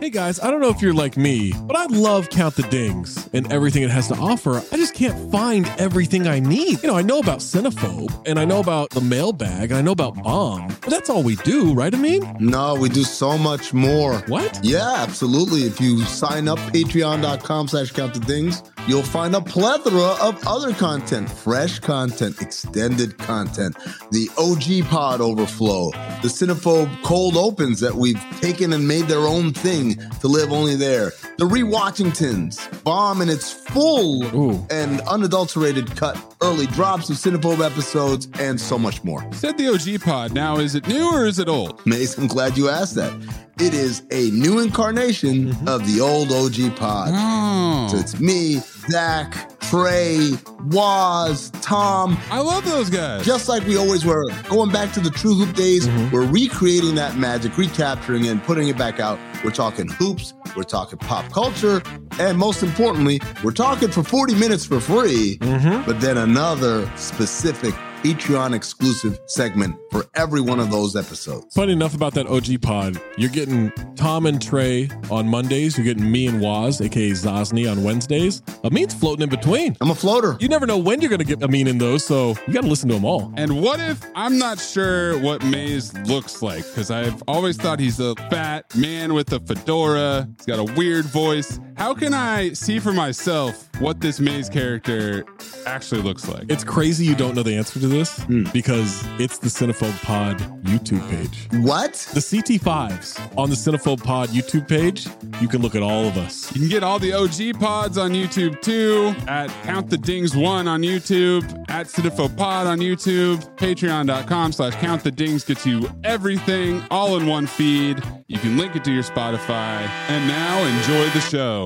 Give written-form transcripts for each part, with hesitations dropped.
Hey guys, I don't know if you're like me, but I love Count the Dings and everything it has to offer. I just can't find everything I need. I know about Cinephobe, and I know about the mailbag, and I know about Bomb, but that's all we do, right, Amin? No, we do so much more. What? Yeah, absolutely. If you sign up, patreon.com/countthedings, you'll find a plethora of other content, fresh content, extended content, the OG pod overflow, the Cinephobe cold opens that we've taken and made their own thing to live only there, the Rewatchingtons, Bomb in its full and unadulterated cut, early drops of Cinephobe episodes, and so much more. Said the OG pod. Now, is it new or is it old? Mace, I'm glad you asked that. It is a new incarnation of the old OG pod. Oh. So it's me, Zach, Trey, Waz, Tom. I love those guys. Just like we always were. Going back to the True Hoop days, we're recreating that magic, recapturing it, and putting it back out. We're talking hoops, we're talking pop culture, and most importantly, we're talking for 40 minutes for free, but then another specific Patreon exclusive segment for every one of those episodes. Funny enough about that OG pod, you're getting Tom and Trey on Mondays. You're getting me and Waz, aka Zosny, on Wednesdays. Amin's floating in between. I'm a floater. You never know when you're going to get Amin in those, so you got to listen to them all. And what if I'm not sure what Maze looks like? Because I've always thought he's a fat man with a fedora. He's got a weird voice. How can I see for myself what this Maze character actually looks like? It's crazy you don't know the answer to this because it's the Cinephobe Pod YouTube page. What? The CT5s on the Cinephobe Pod YouTube page, you can look at all of us. You can get all the OG pods on YouTube too, at Count the Dings 1 on YouTube, at Cinephobe Pod on YouTube, patreon.com/Count the Dings gets you everything all in one feed. You can link it to your Spotify. And now enjoy the show.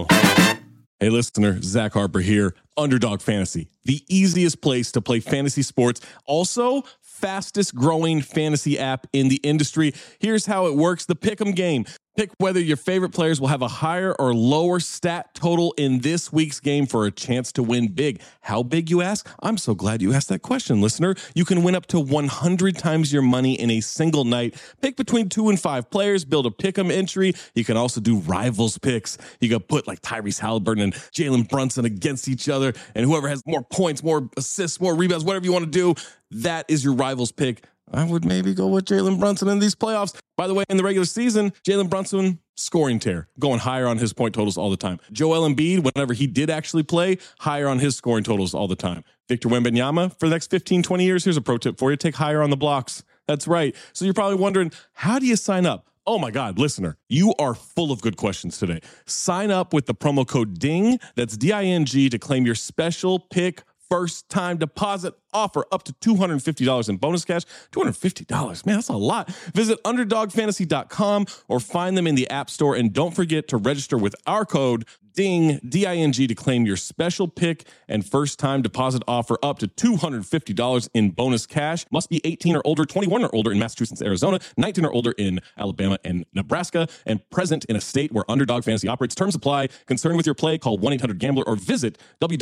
Hey listener, Zach Harper here, Underdog Fantasy, the easiest place to play fantasy sports. Also, fastest growing fantasy app in the industry. Here's how it works. The Pick'em game. Pick whether your favorite players will have a higher or lower stat total in this week's game for a chance to win big. How big, you ask? I'm so glad you asked that question, listener. You can win up to 100 times your money in a single night. Pick between 2 and 5 players, build a pick'em entry. You can also do rivals picks. You can put like Tyrese Halliburton and Jalen Brunson against each other, and whoever has more points, more assists, more rebounds, whatever you want to do, that is your rivals pick. I would maybe go with Jalen Brunson in these playoffs. By the way, in the regular season, Jalen Brunson, scoring tear, going higher on his point totals all the time. Joel Embiid, whenever he did actually play, higher on his scoring totals all the time. Victor Wembanyama, for the next 15, 20 years, here's a pro tip for you. Take higher on the blocks. That's right. So you're probably wondering, how do you sign up? Oh my God, listener, you are full of good questions today. Sign up with the promo code DING, that's D-I-N-G, to claim your special pick first time deposit offer up to $250 in bonus cash. $250, man, that's a lot. Visit underdogfantasy.com or find them in the App Store. And don't forget to register with our code DING, D-I-N-G, to claim your special pick and first time deposit offer up to $250 in bonus cash. Must be 18 or older, 21 or older in Massachusetts, Arizona, 19 or older in Alabama and Nebraska, and present in a state where Underdog Fantasy operates. Terms apply. Concerned with your play, call 1-800-GAMBLER or visit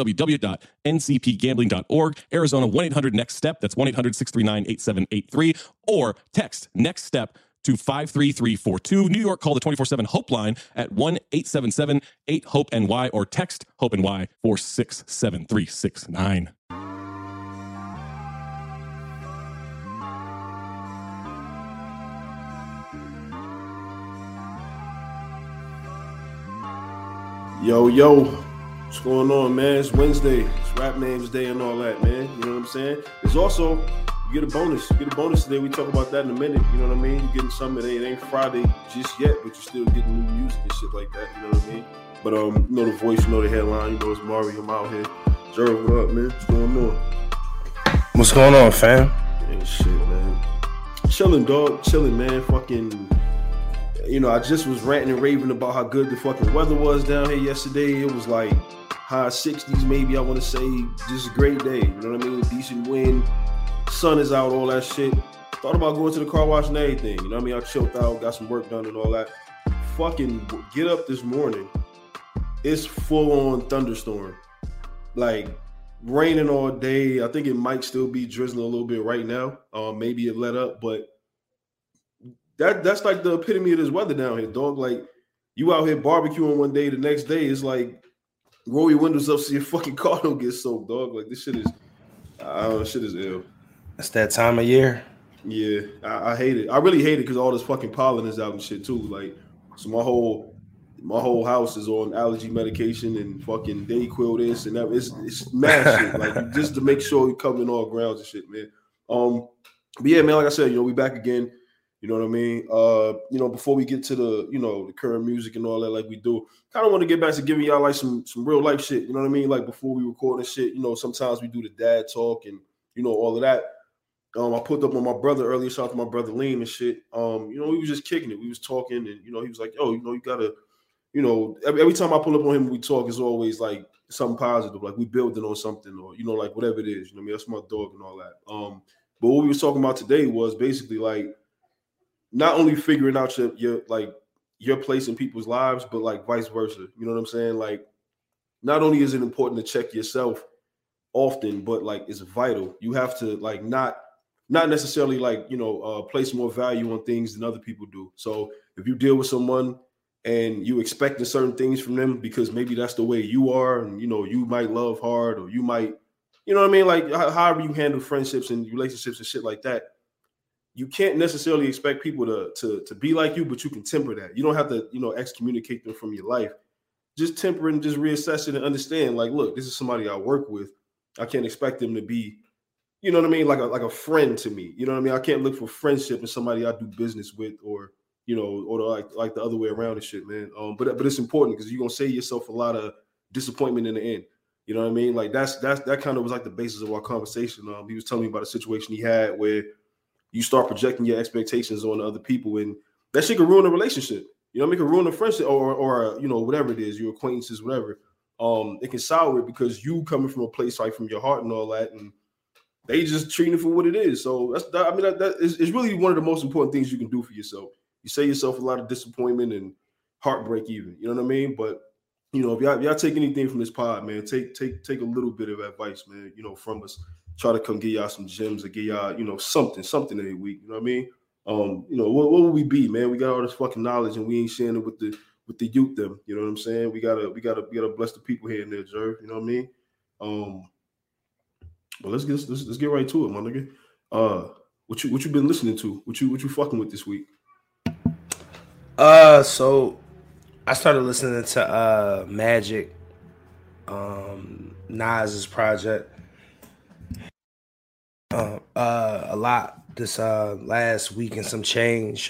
www.ncpgambling.org. Arizona, 1-800-NEXT-STEP. That's 1-800-639-8783. Or text NEXT STEP to 53342. New York, call the 24/7 Hope line at 1-877-8-HOPE-NY or text HOPE-NY 467-369. Yo, what's going on, man? It's Wednesday. It's Rap Names Day and all that, man. You know what I'm saying? It's also, you get a bonus. You get a bonus today. We talk about that in a minute. You know what I mean? You're getting something. It ain't Friday just yet, but you're still getting new music and shit like that. You know what I mean? But you know the voice, you know the headline. You know it's Mari. I'm out here. Jerv, what up, man? What's going on? What's going on, fam? Ain't shit, man. Chilling, dog. Chilling, man. Fucking... You know, I just was ranting and raving about how good the fucking weather was down here yesterday. It was like high 60s, maybe, I want to say. Just a great day. You know what I mean? Decent wind. Sun is out, all that shit. Thought about going to the car wash and everything. You know what I mean? I chilled out, got some work done and all that. Fucking get up this morning. It's full-on thunderstorm. Like, raining all day. I think it might still be drizzling a little bit right now. Maybe it let up, but that's like the epitome of this weather down here, dog. Like, You out here barbecuing one day, the next day it's like roll your windows up so your fucking car don't get soaked, dog. Like this shit is, I don't know, shit is ill. It's that time of year. Yeah, I hate it. I really hate it because all this fucking pollen is out and shit too. Like, so my whole house is on allergy medication and fucking Dayquil this and that. It's mad shit. Like just to make sure we covering all grounds and shit, man. But yeah, man. Like I said, we back again. You know what I mean? Before we get to the the current music and all that, like we do, kind of want to get back to giving y'all like some real life shit. You know what I mean? Like before we record and shit. Sometimes we do the dad talk and all of that. I pulled up on my brother earlier, shout out to my brother Liam and shit. We was just kicking it. We was talking and, he was like, yo, you gotta, every time I pull up on him, we talk is always like something positive. Like we building on something or, like whatever it is, that's my dog and all that. But what we was talking about today was basically like not only figuring out your place in people's lives, but like vice versa. You know what I'm saying? Like not only is it important to check yourself often, but like it's vital. You have to like not necessarily like, place more value on things than other people do. So if you deal with someone and you expecting certain things from them because maybe that's the way you are and, you might love hard or you might, what I mean? Like however you handle friendships and relationships and shit like that, you can't necessarily expect people to be like you, but you can temper that. You don't have to, excommunicate them from your life. Just temper and just reassess it and understand like, look, this is somebody I work with. I can't expect them to be, you know what I mean? Like a friend to me. You know what I mean? I can't look for friendship in somebody I do business with or, or like the other way around and shit, man. But it's important because you're going to save yourself a lot of disappointment in the end. You know what I mean? Like that kind of was like the basis of our conversation. He was telling me about a situation he had where you start projecting your expectations on other people and that shit can ruin a relationship. It can ruin a friendship or whatever it is, your acquaintances, whatever. It can sour it because you coming from a place like from your heart and all that and they just treating it for what it is. So that is really one of the most important things you can do for yourself. You save yourself a lot of disappointment and heartbreak even. You know what I mean? But if y'all take anything from this pod, man, take a little bit of advice, man, from us. Try to come get y'all some gems or get y'all, something every week. You know what I mean? What would we be, man? We got all this fucking knowledge and we ain't sharing it with the youth them. You know what I'm saying? We gotta bless the people here and there, Jerv. You know what I mean? But let's get right to it, my nigga. What you been listening to? What you fucking with this week? So I started listening to Magic, Nas's project, a lot this last week and some change.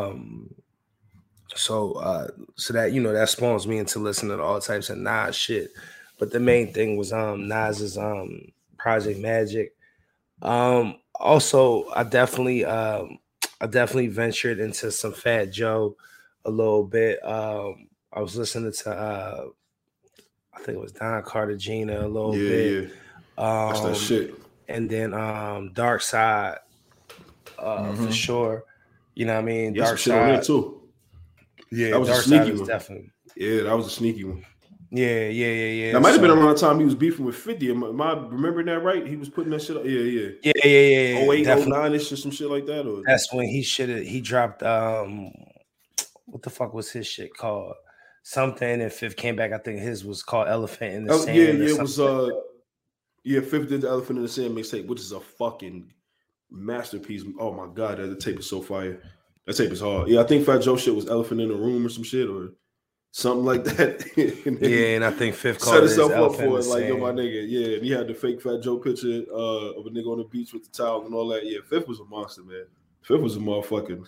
So that that spawns me into listening to all types of Nas shit. But the main thing was Nas's Project Magic. Also, I definitely ventured into some Fat Joe a little bit. I was listening to I think it was Don Cartagena a little bit. Yeah. That's that shit. And then Dark Side for sure. You know what I mean? Dark Side on there too. Yeah, that was Dark a sneaky Side one. Definitely. Yeah, that was a sneaky one. Yeah. That might have been around the time he was beefing with 50. Am I remembering that right? He was putting that shit up. Yeah. 08, 09-ish or some shit like that. Or that's when he dropped what the fuck was his shit called? Something, and Fifth came back. I think his was called Elephant in the Sand. It was Fifth did the Elephant in the Sand mixtape, which is a fucking masterpiece. Oh my god, that tape is so fire. That tape is hard. Yeah, I think Fat Joe shit was Elephant in the Room or some shit or something like that. And I think Fifth set himself up for it, like, yo, my nigga. Yeah, and he had the fake Fat Joe picture of a nigga on the beach with the towel and all that. Yeah, Fifth was a monster, man. Fifth was a motherfucking.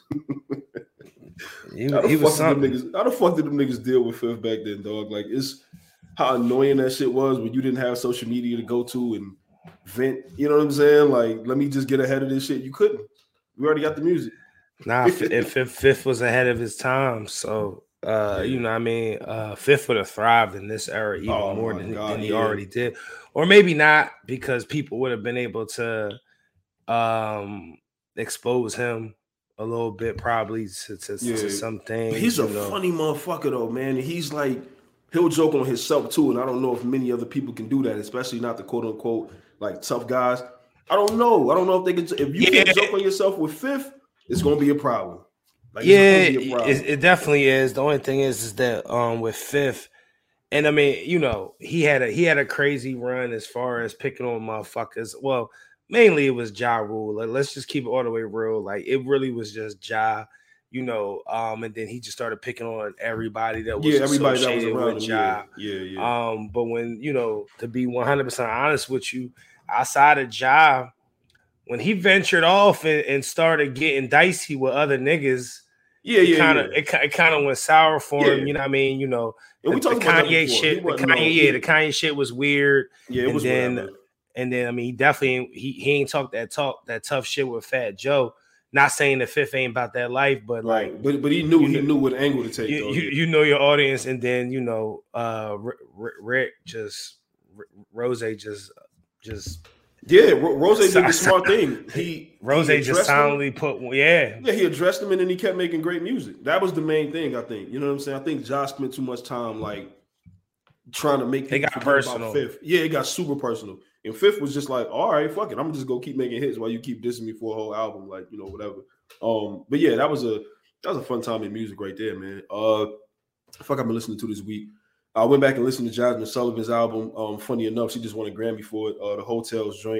He was something. How the fuck did them niggas deal with Fifth back then, dog? Like, it's how annoying that shit was when you didn't have social media to go to and vent. You know what I'm saying? Like, let me just get ahead of this shit. You couldn't. We already got the music. Nah, Fifth was ahead of his time. So, you know what I mean? Fifth would have thrived in this era even more than he already did. Or maybe not, because people would have been able to expose him a little bit, probably to some things. He's a funny motherfucker, though, man. He's like, he'll joke on himself, too. And I don't know if many other people can do that, especially not the quote-unquote, like, tough guys. I don't know if they can. If you can't joke on yourself with Fifth, it's going to be a problem. Like, it definitely is. The only thing is that with Fifth, and I mean, you know, he had a crazy run as far as picking on motherfuckers. Well, mainly it was Ja Rule. Like, let's just keep it all the way real. Like, it really was just Ja, you know. And then he just started picking on everybody that was associated with Ja. Yeah. But when, you know, to be 100% honest with you, outside of Ja, when he ventured off and started getting dicey with other niggas. It kind of went sour for him. You know what I mean? You know, the Kanye shit. The Kanye shit was weird. Yeah, it was. And then I mean, he ain't talked that tough shit with Fat Joe. Not saying the Fifth ain't about that life, but right. Like, but he knew what angle to take. You know your audience, and then you know, Rick Rose just. Yeah, Rose did the smart thing. Rose just silently he addressed him and then he kept making great music. That was the main thing, I think. You know what I'm saying? I think Josh spent too much time like trying to make it got personal. Fifth. Yeah, it got super personal. And Fifth was just like, all right, fuck it, I'm gonna just go keep making hits while you keep dissing me for a whole album, like, you know, whatever. But yeah, that was a fun time in music right there, man. Fuck, I've been listening to this week. I went back and listened to Jasmine Sullivan's album. Funny enough, she just won a Grammy for it. The Hotels joint.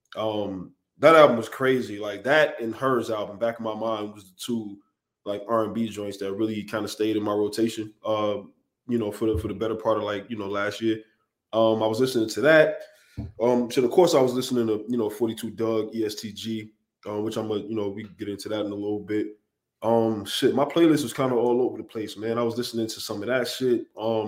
That album was crazy. Like that and Hers album, back in my mind, was the two like R&B joints that really kind of stayed in my rotation. You know, for the better part of like, you know, last year. I was listening to that. So of course I was listening to, you know, 42 Doug, ESTG, which I'm gonna, you know, we can get into that in a little bit. Shit, my playlist was kind of all over the place, man. I was listening to some of that shit.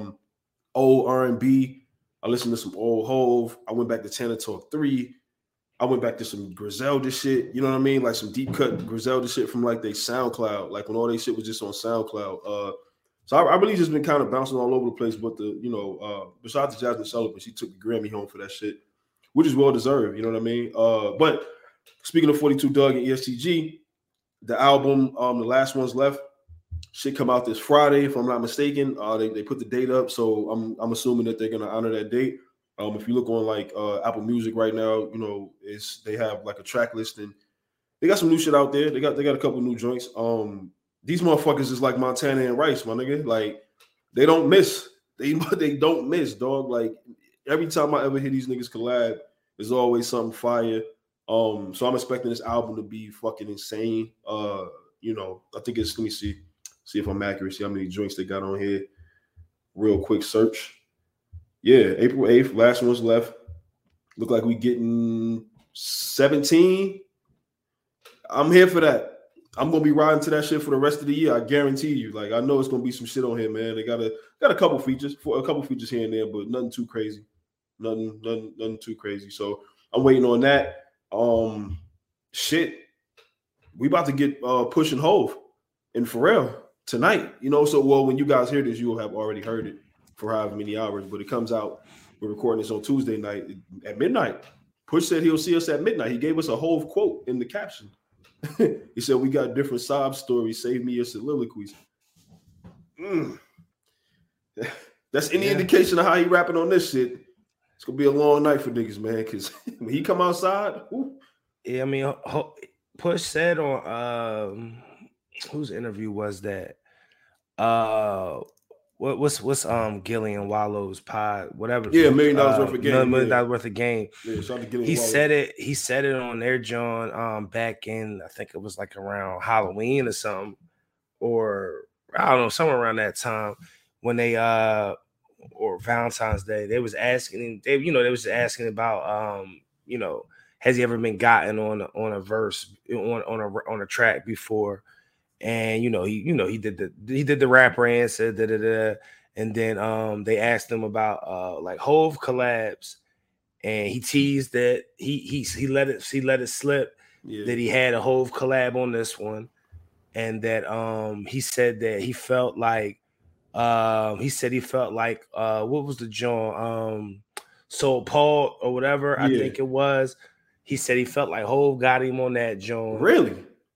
Old R&B. I listened to some old Hove. I went back to Tana Talk 3. I went back to some Griselda shit. You know what I mean? Like some deep cut Griselda shit from like they SoundCloud. Like when all they shit was just on SoundCloud. So I really just been kind of bouncing all over the place. But besides Jasmine Sullivan, she took the Grammy home for that shit, which is well deserved. You know what I mean? But speaking of 42 Doug and ESTG, the album, The Last Ones Left, should come out this Friday, if I'm not mistaken. They put the date up, so I'm assuming that they're gonna honor that date. If you look on like Apple Music right now, you know, they have like a track list and they got some new shit out there. They got a couple new joints. These motherfuckers is like Montana and Rice, my nigga. Like they don't miss. They don't miss, dog. Like every time I ever hear these niggas collab, there's always something fire. So I'm expecting this album to be fucking insane. You know, I think it's, let me see if I'm accurate, see how many drinks they got on here. Real quick search. Yeah, April 8th, Last Ones Left. Look like we getting 17. I'm here for that. I'm gonna be riding to that shit for the rest of the year. I guarantee you. Like I know it's gonna be some shit on here, man. They got a couple features, here and there, but nothing too crazy. Nothing too crazy. So I'm waiting on that. Shit. We about to get Push and Hove and Pharrell tonight. You know, so well when you guys hear this, you'll have already heard it for however many hours, but it comes out. We're recording this on Tuesday night at midnight. Push said he'll see us at midnight. He gave us a Hove quote in the caption. He said, "We got different sob stories. Save me your soliloquies." That's any indication of how he rapping on this shit. It's gonna be a long night for niggas, man. Because when he come outside, yeah, I mean, Push said on whose interview was that? What's Gillian Wallow's pod, whatever. Yeah, $1 million worth of game. $1 million worth of game. Yeah, shout out to Gillian he Wallow. said it on their John back in, I think it was like around Halloween or something, or I don't know, somewhere around that time when they or Valentine's Day. They was asking about has he ever been gotten on a verse on a track before? And he did the rapper and said da. And then they asked him about like Hove collabs, and he teased that he let it slip that he had a Hove collab on this one, and that he said that he felt like what was the joint Soul Paul or whatever, I think it was. He said he felt like Hove got him on that joint. Really?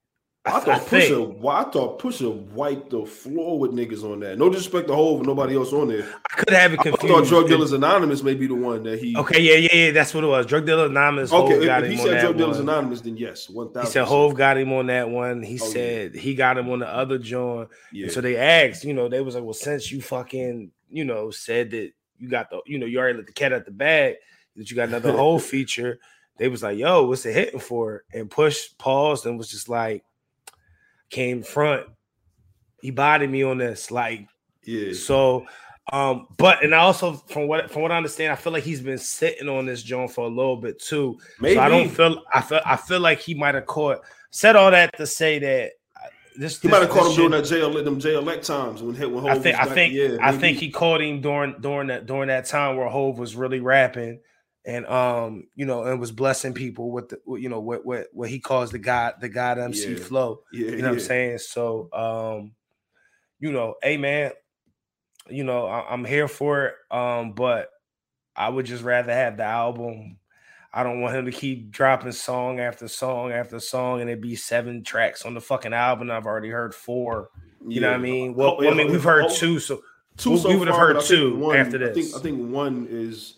I thought Pusha wiped the floor with niggas on that. No disrespect to Hov and nobody else on there. I could have it confused. I thought Drug Dealers Anonymous may be the one that he. Okay, yeah, that's what it was. Drug Dealers Anonymous. Okay, if he said Drug Dealers Anonymous, then yes, 1,000%. He said Hov got him on that one. He said he got him on the other joint. Yeah. So they asked, they was like, well, since you fucking, said that you got the, you already let the cat out the bag, that you got another whole feature. They was like, yo, what's it hitting for? And Push paused and was just like, came front. He bodied me on this. Like, yeah. So, but and I also from what I understand, I feel like he's been sitting on this joint for a little bit too. Maybe. So I feel like he might have said all that to say that he might have caught him during them jail elect times when Hov I think he caught him during that time where Hov was really rapping. And and was blessing people with the what he calls the God MC flow. Yeah, you know what I'm saying? So hey man, I'm here for it. But I would just rather have the album. I don't want him to keep dropping song after song after song and it be 7 tracks on the fucking album. I've already heard 4. You know what I mean? Well, we've heard 2, so we would have heard 2 after this. I think 1 is.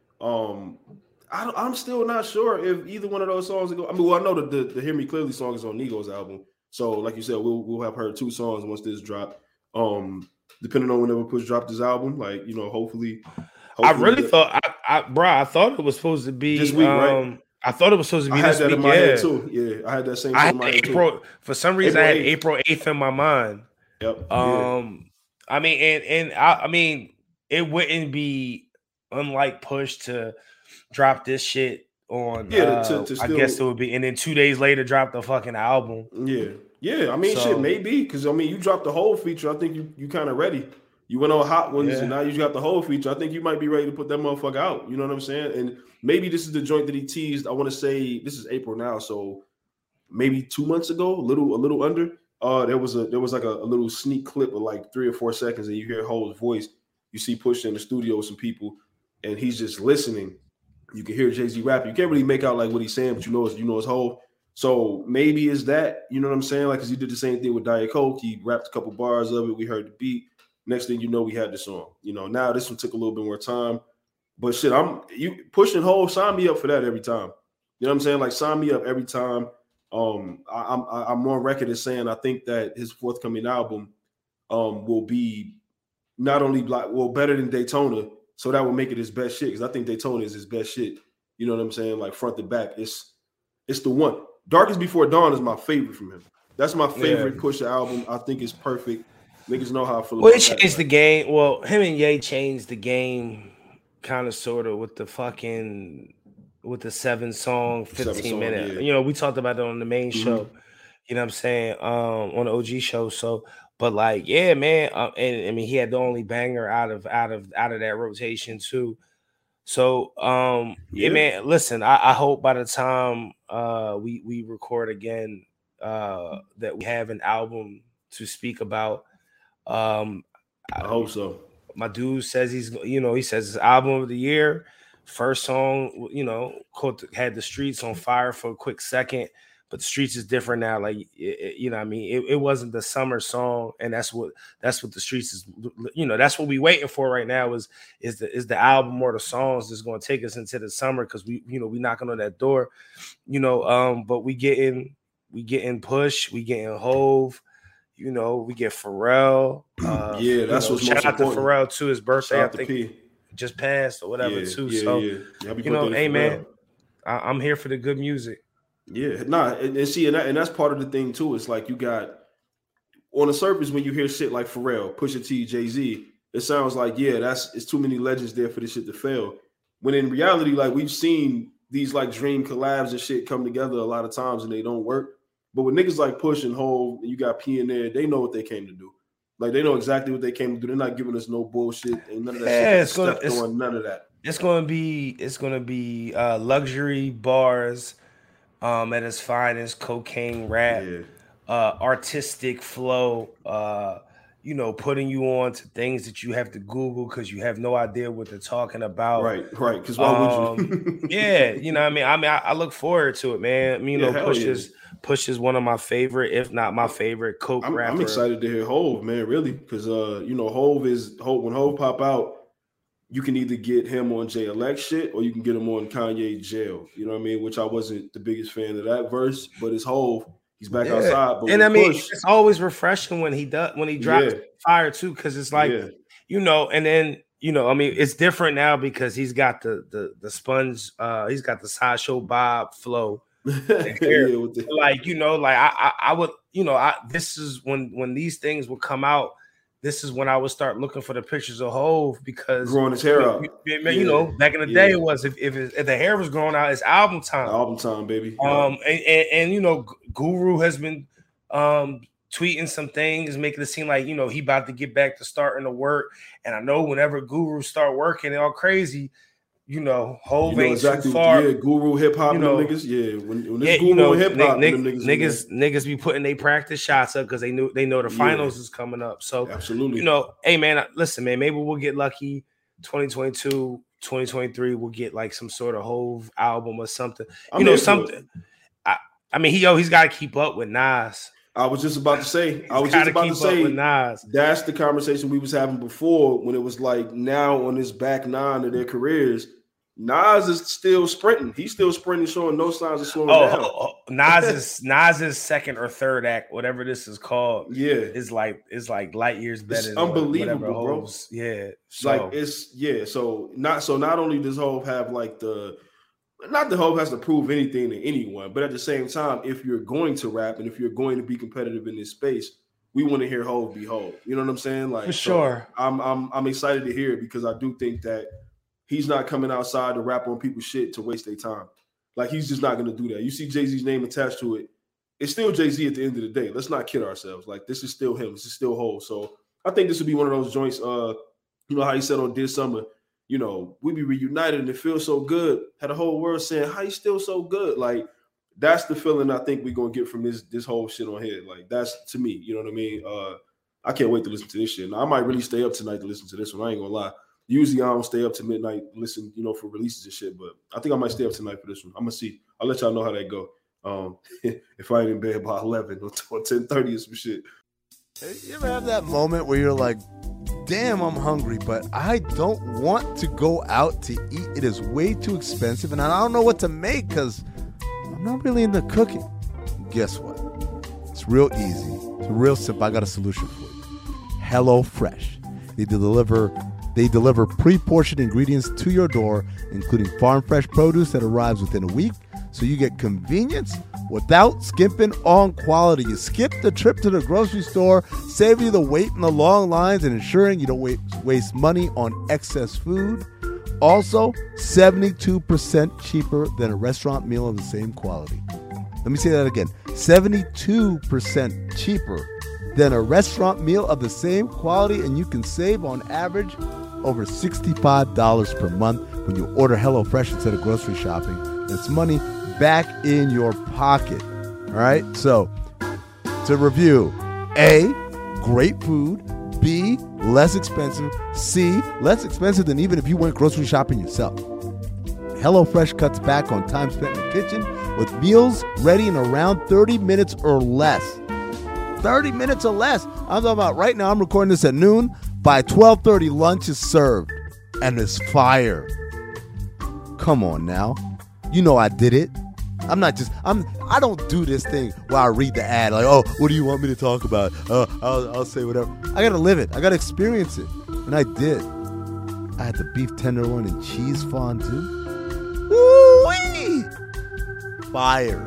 I'm still not sure if either one of those songs go. I mean, well, I know that the Hear Me Clearly song is on Nigo's album. So, like you said, we'll have heard 2 songs once this drop. Depending on whenever Push dropped his album, like hopefully I really thought I thought it was supposed to be this week, right? I thought it was supposed to be this week. I had that in my head too. Yeah, I had that same. In my head too. For some reason, I had April 8th in my mind. Yep. I mean, it wouldn't be unlike Push to drop this shit on. I guess it would be, and then 2 days later, drop the fucking album. Yeah. I mean, shit, maybe because you dropped the whole feature. I think you kind of ready. You went on Hot Ones, and now you got the whole feature. I think you might be ready to put that motherfucker out. You know what I'm saying? And maybe this is the joint that he teased. I want to say this is April now, so maybe 2 months ago, a little under. There was like a little sneak clip of like 3 or 4 seconds, and you hear Hov's voice. You see Push in the studio with some people, and he's just listening. You can hear Jay-Z rap. You can't really make out like what he's saying, but you know it's Hov. So maybe it's that. You know what I'm saying? Like, because he did the same thing with Diet Coke. He rapped a couple bars of it. We heard the beat. Next thing you know, we had the song. Now this one took a little bit more time. But shit, you pushing Hov, sign me up for that every time. You know what I'm saying? Like, sign me up every time. I'm on record as saying I think that his forthcoming album will be not only better than Daytona, so that will make it his best shit. Because I think Daytona is his best shit. You know what I'm saying? Like front to back, it's the one. Darkest Before Dawn is my favorite from him. That's my favorite Pusha album. I think it's perfect. Niggas know how I feel about that. Well, it changed the game. Well, him and Ye changed the game kind of sort of with the 7-song, 15-minute. Yeah. We talked about it on the main show. You know what I'm saying? On the OG show. So, but like, yeah, man. And I mean, he had the only banger out of that rotation too. So, yeah, man. Listen, I hope by the time we record again that we have an album to speak about. I hope so. My dude says he says his album of the year, first song, had the streets on fire for a quick second, but the streets is different now. Like, what I mean? It wasn't the summer song, and that's what the streets is. That's what we waiting for right now is the album or the songs that's going to take us into the summer because we knocking on that door, but we getting Push, we getting Hov. We get Pharrell. That's what's shout most out to important. Pharrell too. His birthday, Shout I think, just passed or whatever too. So hey man, I'm here for the good music. Yeah, and see, and that's part of the thing too. It's like you got on the surface when you hear shit like Pharrell, Pusha T, Jay-Z, it sounds like it's too many legends there for this shit to fail. When in reality, like we've seen these like dream collabs and shit come together a lot of times and they don't work. But with niggas like Push and Hov, and you got P in there, they know what they came to do. Like they know exactly what they came to do. They're not giving us no bullshit and none of that shit. None of that. It's gonna be luxury bars, at its finest, cocaine rap, artistic flow. Putting you on to things that you have to Google because you have no idea what they're talking about. Right. Because why would you? I look forward to it, man. Push is one of my favorite, if not my favorite, Coke rapper. I'm excited to hear Hove, man, really, because Hove when Hove pop out, you can either get him on JLX shit or you can get him on Kanye Jail. You know what I mean? Which I wasn't the biggest fan of that verse, but it's Hove. He's back outside. But and I mean, it's always refreshing when he drops fire too, because it's like, and then I mean, it's different now because he's got the sponge, he's got the Sideshow Bob flow. I would, this is when these things would come out. This is when I would start looking for the pictures of Hove because growing his hair out. Back in the day, it was if the hair was growing out, it's album time. Album time, baby. And Guru has been tweeting some things, making it seem like he about to get back to starting to work. And I know whenever Guru start working all crazy, Hove ain't exactly, too far. Yeah, Guru hip hop, niggas. Yeah, when this Guru hip hop, niggas be putting their practice shots up because they know the finals is coming up. So absolutely, hey man, listen, man, maybe we'll get lucky. 2022, 2023, we'll get like some sort of Hove album or something. Something. I mean, he's got to keep up with Nas. I was just about to say. That's the conversation we was having before when it was like now on this back nine of their careers, Nas is still sprinting. He's still sprinting, showing no signs of slowing down. Nas's second or third act, whatever this is called, is like light years better. It's unbelievable, bro. Yeah, So not only does Hove have like not that Hove has to prove anything to anyone, but at the same time, if you're going to rap and if you're going to be competitive in this space, we want to hear Hove be Hove. You know what I'm saying? Like, for sure. I'm excited to hear it because I do think that he's not coming outside to rap on people's shit to waste their time. Like, he's just not going to do that. You see Jay-Z's name attached to it. It's still Jay-Z at the end of the day. Let's not kid ourselves. Like, this is still him. This is still Hove. So I think this would be one of those joints, how he said on Dear Summer, we be reunited and it feels so good. Had the whole world saying, how you still so good? Like, that's the feeling I think we're going to get from this whole shit on here. Like, that's, to me, you know what I mean? I can't wait to listen to this shit. Now, I might really stay up tonight to listen to this one. I ain't going to lie. Usually, I don't stay up to midnight listen, for releases and shit. But I think I might stay up tonight for this one. I'm going to see. I'll let y'all know how that go. If I ain't in bed by 11 or 10:30 or some shit. You ever have that moment where you're like, damn, I'm hungry, but I don't want to go out to eat. It is way too expensive, and I don't know what to make because I'm not really into cooking. Guess what? It's real easy. It's real simple. I got a solution for you. HelloFresh. They deliver pre-portioned ingredients to your door, including farm fresh produce that arrives within a week, so you get convenience without skimping on quality. You skip the trip to the grocery store, save you the wait in the long lines, and ensuring you don't waste money on excess food. Also, 72% cheaper than a restaurant meal of the same quality. Let me say that again. 72% cheaper than a restaurant meal of the same quality, and you can save on average over $65 per month when you order HelloFresh instead of grocery shopping. It's money back in your pocket. All right? So, to review, A, great food. B, less expensive. C, less expensive than even if you went grocery shopping yourself. HelloFresh cuts back on time spent in the kitchen with meals ready in around 30 minutes or less. 30 minutes or less. I'm talking about right now, I'm recording this at noon. By 12:30, lunch is served. And it's fire. Come on now. You know I did it. I don't do this thing where I read the ad like, oh, what do you want me to talk about? I'll say whatever. I gotta live it. I gotta experience it. And I did. I had the beef tenderloin and cheese fondue. Woo-wee! Fire.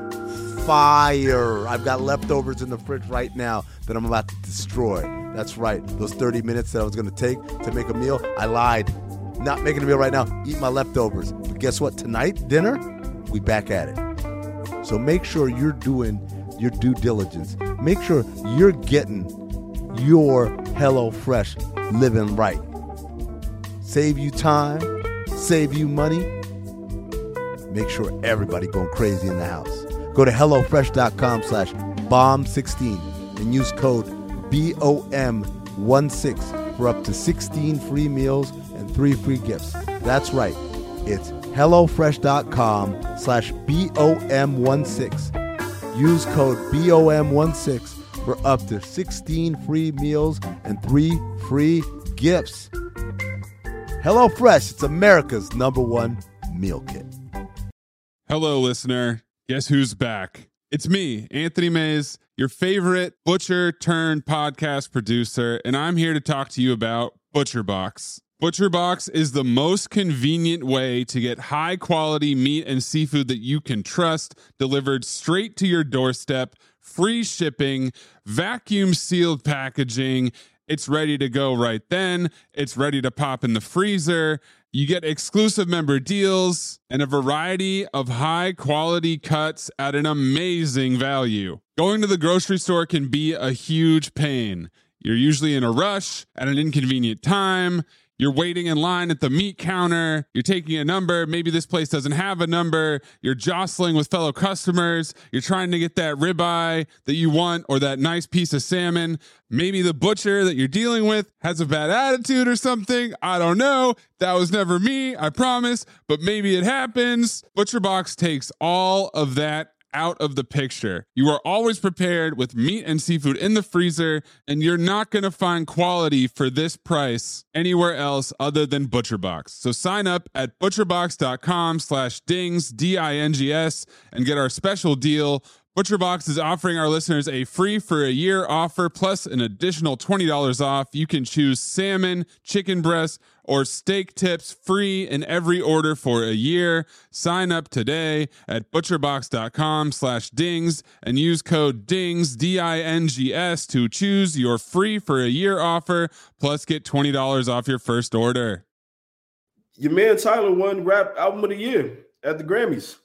I've got leftovers in the fridge right now that I'm about to destroy. That's right. Those 30 minutes that I was gonna take to make a meal, I lied. Not making a meal right now. Eat my leftovers. But guess what? Tonight, dinner, we back at it. So make sure you're doing your due diligence. Make sure you're getting your HelloFresh living right. Save you time, save you money. Make sure everybody going crazy in the house. Go to HelloFresh.com/bomb16 and use code BOM16 for up to 16 free meals and 3 free gifts. That's right. It's HelloFresh.com/BOM16. Use code BOM16 for up to 16 free meals and 3 free gifts. HelloFresh, it's America's #1 meal kit. Hello, listener. Guess who's back? It's me, Anthony Mays, your favorite butcher turned podcast producer, and I'm here to talk to you about ButcherBox. ButcherBox is the most convenient way to get high quality meat and seafood that you can trust delivered straight to your doorstep, free shipping, vacuum sealed packaging. It's ready to go right then. It's ready to pop in the freezer. You get exclusive member deals and a variety of high quality cuts at an amazing value. Going to the grocery store can be a huge pain. You're usually in a rush at an inconvenient time. You're waiting in line at the meat counter. You're taking a number. Maybe this place doesn't have a number. You're jostling with fellow customers. You're trying to get that ribeye that you want or that nice piece of salmon. Maybe the butcher that you're dealing with has a bad attitude or something. I don't know. That was never me, I promise. But maybe it happens. ButcherBox takes all of that out of the picture. You are always prepared with meat and seafood in the freezer, and you're not going to find quality for this price anywhere else other than ButcherBox. So sign up at butcherbox.com/dings, D-I-N-G-S, and get our special deal. ButcherBox is offering our listeners a free for a year offer plus an additional $20 off. You can choose salmon, chicken breast, or steak tips free in every order for a year. Sign up today at butcherbox.com/dings and use code DINGS, D-I-N-G-S, to choose your free for a year offer plus get $20 off your first order. Your man Tyler won Rap Album of the Year at the Grammys.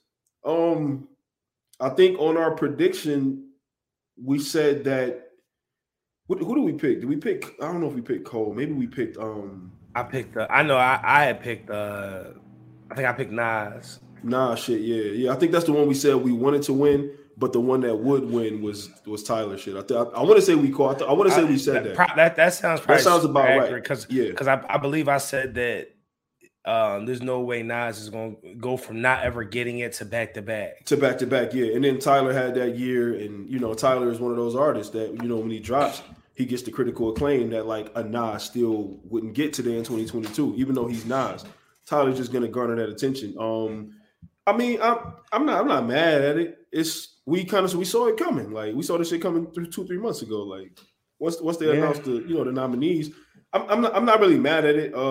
I think on our prediction, we said that. Who do we pick? Did we pick? I don't know if we picked Cole. Maybe we picked. I picked. I know. I had picked. I think I picked Nas. Nah, shit. Yeah. I think that's the one we said we wanted to win, but the one that would win was Tyler. Shit. I want to say we called. I want to say we said that. That sounds. That sounds about right. Because I believe I said that. There's no way Nas is going to go from not ever getting it to back to back. Yeah. And then Tyler had that year, and Tyler is one of those artists that when he drops, he gets the critical acclaim that like a Nas still wouldn't get today in 2022, even though he's Nas. Tyler's just going to garner that attention. I mean, I'm not mad at it. We saw it coming. Like we saw this shit coming 2-3 months ago. Like once they announced the nominees, I'm not really mad at it.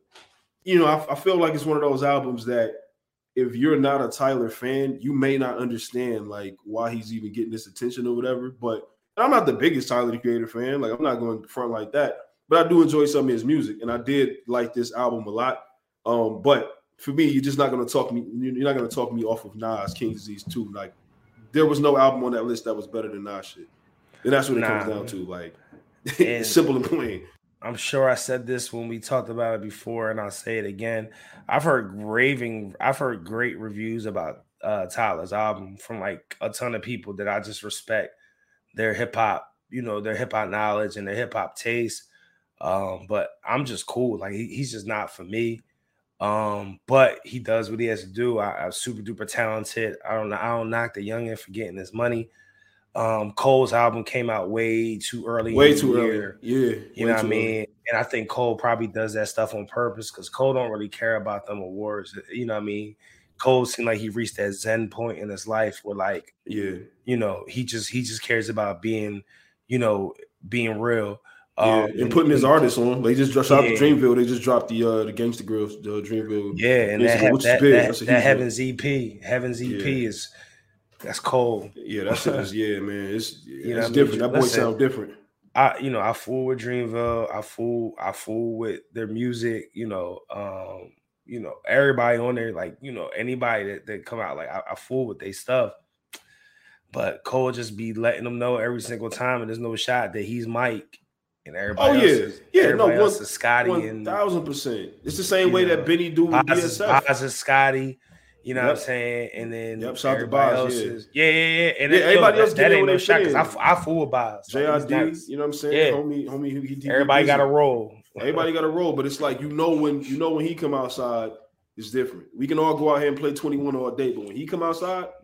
I feel like it's one of those albums that if you're not a Tyler fan, you may not understand like why he's even getting this attention or whatever. But I'm not the biggest Tyler the Creator fan. Like I'm not going front like that. But I do enjoy some of his music, and I did like this album a lot. But for me, you're just not going to talk me. You're not going to talk me off of Nas King Disease 2. Like there was no album on that list that was better than Nas shit, and that's what it comes down to. Like simple and plain. I'm sure I said this when we talked about it before, and I'll say it again. I've heard great reviews about Tyler's album from like a ton of people that I just respect their hip hop, their hip hop knowledge and their hip hop taste. But I'm just cool. Like he's just not for me. But he does what he has to do. I'm super duper talented. I don't knock the youngin for getting his money. Cole's album came out way too early. Way too early. Yeah. You know what I mean? And I think Cole probably does that stuff on purpose because Cole don't really care about them awards. You know what I mean? Cole seemed like he reached that zen point in his life where like, he just cares about being real. And putting his artists on. They just dropped the Dreamville. They just dropped the Gangsta Grills, the Dreamville. Yeah, and that Heaven's EP. Heaven's EP is that's cold. Yeah, that's man. It's different. That boy sound different. I fool with Dreamville. I fool with their music. Everybody on there, like anybody that come out, like I fool with their stuff. But Cole just be letting them know every single time, and there's no shot that he's Mike and everybody else is Scotty. 1,000%. It's the same way that Benny do with BSF. Boz is Scotty. You know what I'm saying? And then shout out to Boz. And everybody else that ain't no shot because I fool with Boz. JID, nice. You know what I'm saying? Homie, everybody got a role. Everybody got a role, but it's like when he come outside, it's different. We can all go out here and play 21 all day, but when he come outside,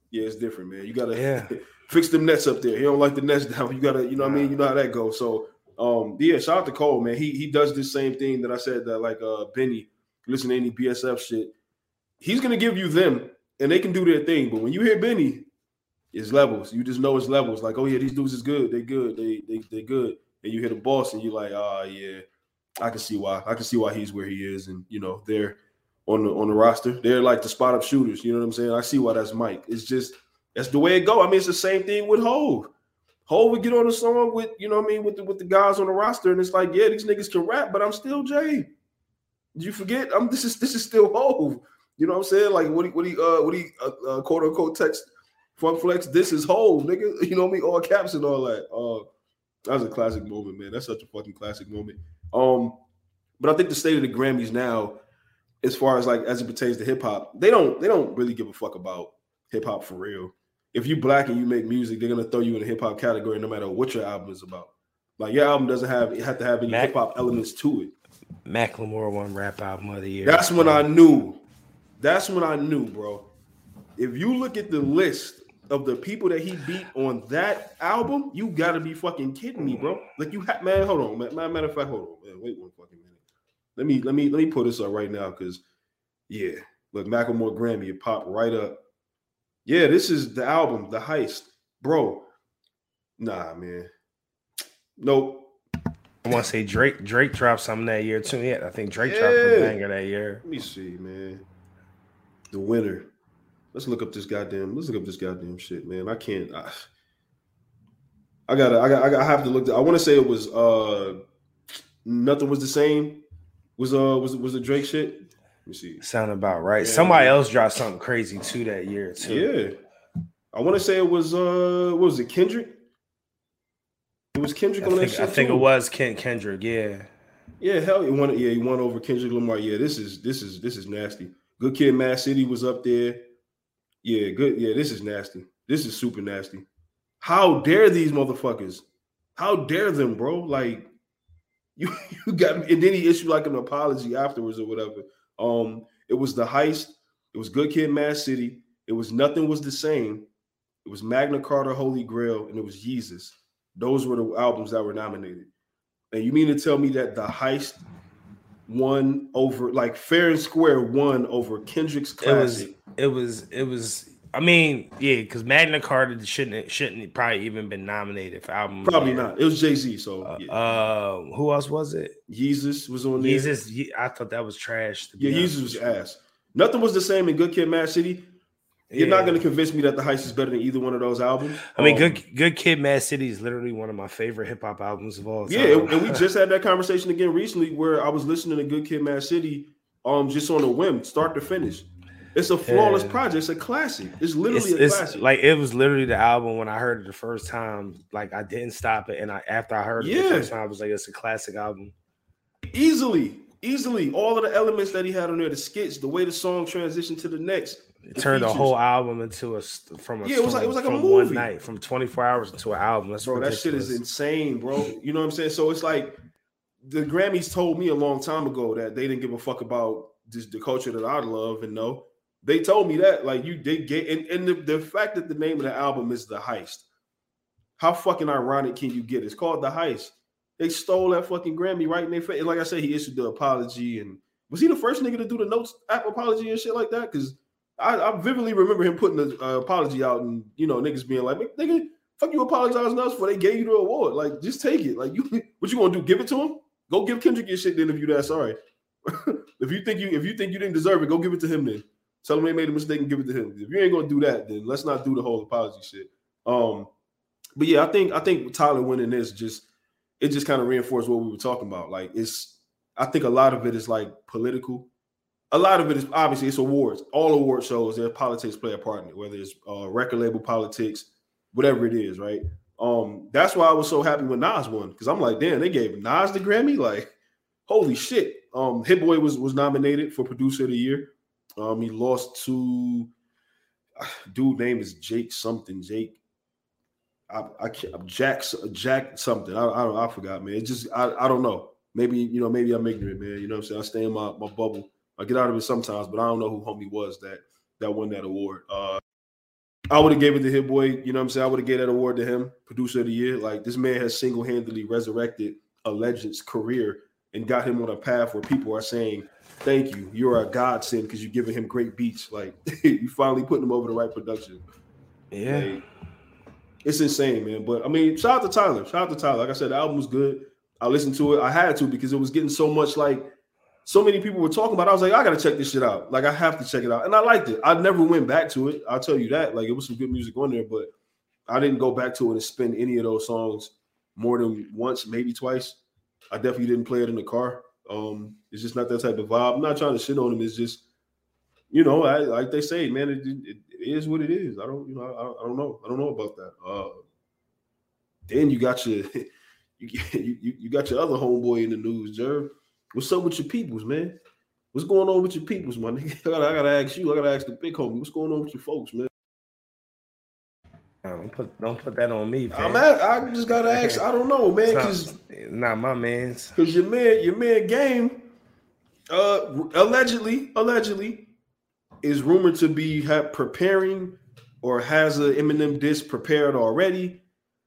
Yeah, it's different, man. You gotta fix them nets up there. He don't like the nets down. You gotta, you know what I mean? You know how that goes. So shout out to Cole, man. He does this same thing that I said that like Benny, listen to any BSF shit. He's gonna give you them and they can do their thing. But when you hear Benny, it's levels. You just know it's levels. Like, oh yeah, these dudes is good. They good. They good. And you hear the boss and you're like, yeah, I can see why. I can see why he's where he is. And you know, they're on the roster. They're like the spot up shooters. You know what I'm saying? I see why that's Mike. It's just that's the way it go. I mean, it's the same thing with Hov. Hov would get on a song with, you know what I mean, with the guys on the roster, and it's like, yeah, these niggas can rap, but I'm still Jay. Did you forget? This is still Hov. You know what I'm saying? Like what he quote unquote text Funk Flex. This is Hov, nigga. You know what I mean? All caps and all that. That was a classic moment, man. That's such a fucking classic moment. But I think the state of the Grammys now, as far as like as it pertains to hip hop, they don't really give a fuck about hip hop for real. If you black and you make music, they're gonna throw you in the hip hop category no matter what your album is about. Like your album doesn't have to have any hip hop elements to it. Macklemore won Rap Album of the Year. That's when I knew. That's when I knew, bro. If you look at the list of the people that he beat on that album, you gotta be fucking kidding me, bro. Like you have, man. Hold on, man. Matter of fact, hold on, man. Wait one fucking minute. Let me pull this up right now because, yeah, look, Macklemore Grammy, it popped right up. Yeah, this is the album, The Heist, bro. Nah, man. Nope. I want to say Drake dropped something that year too. Yeah, I think Drake dropped a banger that year. Let me see, man. The winner. Let's look up this goddamn shit, man. I can't. I have to look. I want to say it was Nothing Was the Same. Was the Drake shit? Let me see. Sound about right. Yeah. Somebody else dropped something crazy too that year too. Yeah, I want to say it was what was it, Kendrick? It was Kendrick on that shit. I think it was Kendrick. Yeah. Yeah, hell, he won over Kendrick Lamar. Yeah, this is nasty. Good Kid, Mad City was up there. Yeah, good. Yeah, this is nasty. This is super nasty. How dare these motherfuckers? How dare them, bro? Like you got, and then he issued like an apology afterwards or whatever. It was The Heist. It was Good Kid, Mad City. It was Nothing Was the Same. It was Magna Carta, Holy Grail, and it was Yeezus. Those were the albums that were nominated. And you mean to tell me that The Heist won over, like fair and square won over Kendrick's classic? It was. I mean, yeah, because Magna Carta shouldn't probably even been nominated for album. Probably not. It was Jay-Z. So yeah. Who else was it? Yeezus was on there. Yeezus, I thought that was trash. Yeah, Yeezus was ass. Nothing Was the Same in Good Kid, Mad City. You're not going to convince me that The Heist is better than either one of those albums. I mean, Good Kid, Mad City is literally one of my favorite hip hop albums of all time. Yeah, and we just had that conversation again recently where I was listening to Good Kid, Mad City, just on a whim, start to finish. It's a flawless project. It's a classic. It's literally a classic. Like it was literally the album when I heard it the first time. Like I didn't stop it, and after I heard it the first time, I was like, "It's a classic album." Easily, all of the elements that he had on there, the skits, the way the song transitioned to the next. It turned the whole album into it was like a movie. One night, from 24 hours into an album. That's ridiculous. That shit is insane, bro. You know what I'm saying? So it's like the Grammys told me a long time ago that they didn't give a fuck about the culture that I love and know. They told me that, like, the fact that the name of the album is The Heist. How fucking ironic can you get? It's called The Heist. They stole that fucking Grammy right in their face. And like I said, he issued the apology. And was he the first nigga to do the Notes app apology and shit like that? Because I vividly remember him putting the apology out and, you know, niggas being like, nigga, fuck you apologizing to us for they gave you the award. Like, just take it. Like, what you gonna do? Give it to him? Go give Kendrick your shit then if you that sorry. If you think you didn't deserve it, go give it to him then. Tell him they made a mistake and give it to him. If you ain't gonna do that, then let's not do the whole apology shit. But yeah, I think Tyler winning this just kind of reinforced what we were talking about. Like I think a lot of it is like political. A lot of it is obviously it's awards. All award shows, their politics play a part in it, whether it's record label politics, whatever it is, right? That's why I was so happy when Nas won, because I'm like, damn, they gave Nas the Grammy. Like, holy shit. Hit Boy was nominated for Producer of the Year. He lost to dude name is Jake something. Jake, Jack something. I forgot, man. It just I don't know. Maybe I'm ignorant, man. You know what I'm saying? I stay in my bubble. I get out of it sometimes, but I don't know who homie was that won that award. I would have gave it to Hit Boy. You know what I'm saying? I would have gave that award to him, Producer of the Year. Like, this man has single-handedly resurrected a legend's career and got him on a path where people are saying, thank you. You're a godsend because you're giving him great beats. Like, you finally putting him over the right production. Yeah. Like, it's insane, man. But, I mean, shout out to Tyler. Like I said, the album was good. I listened to it. I had to because it was getting so much, like, so many people were talking about it. I was like, I got to check this shit out. Like, I have to check it out. And I liked it. I never went back to it. I'll tell you that. Like, it was some good music on there, but I didn't go back to it and spin any of those songs more than once, maybe twice. I definitely didn't play it in the car. It's just not that type of vibe. I'm not trying to shit on him. It's just, you know, like they say, man, it is what it is. I don't know. I don't know about that. Then you got your you got your other homeboy in the news, Jerv. What's up with your peoples, man? What's going on with your peoples, my nigga? I gotta ask you. I gotta ask the big homie. What's going on with your folks, man? Don't put that on me, man. I just gotta ask. I don't know, man, because not my man's. Because your man Game, allegedly is rumored to be preparing or has an Eminem diss prepared already.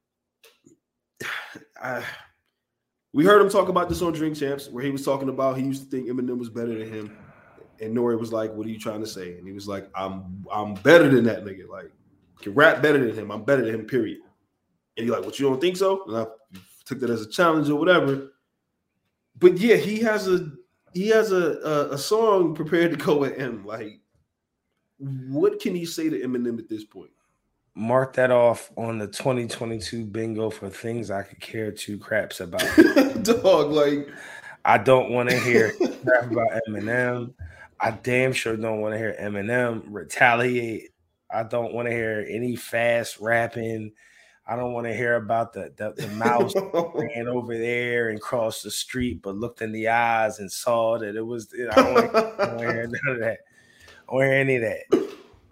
We heard him talk about this on Drink Champs, where he was talking about he used to think Eminem was better than him, and Nori was like, "What are you trying to say?" And he was like, "I'm better than that nigga. Like, can rap better than him. I'm better than him. Period." And you're like, "What? You don't think so?" And I took that as a challenge or whatever. But yeah, he has a song prepared to go with M. Like, what can he say to Eminem at this point? Mark that off on the 2022 bingo for things I could care two craps about. Dog, like, I don't want to hear crap about Eminem. I damn sure don't want to hear Eminem retaliate. I don't want to hear any fast rapping. I don't want to hear about the mouse ran over there and crossed the street, but looked in the eyes and saw that it was. I don't want to hear none of that. I don't want to hear any of that.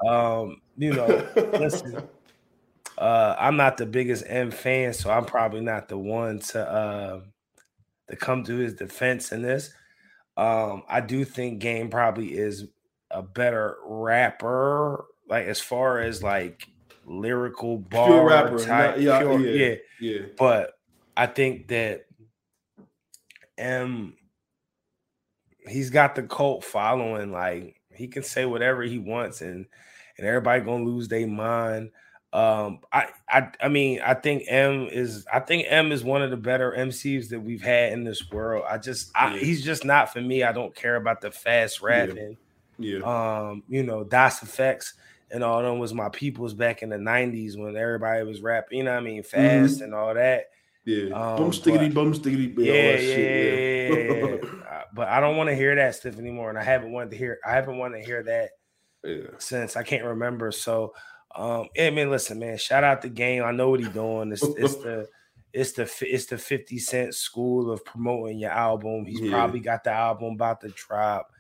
Listen, I'm not the biggest M fan, so I'm probably not the one to come to his defense in this. I do think Game probably is a better rapper, like as far as like lyrical bar pure rapper type. Yeah. But I think that M, he's got the cult following. Like, he can say whatever he wants, and everybody gonna lose their mind. I think M is one of the better MCs that we've had in this world. He's just not for me. I don't care about the fast rapping. Yeah. Das Effects and all them was my peoples back in the 90s when everybody was rapping, you know what I mean, fast and all that. Yeah. Bum stickity. Yeah. But I don't want to hear that stuff anymore. And I haven't wanted to hear that since I can't remember. So listen, man, shout out the Game. I know what he's doing. It's the 50 Cent school of promoting your album. He's probably got the album about to drop.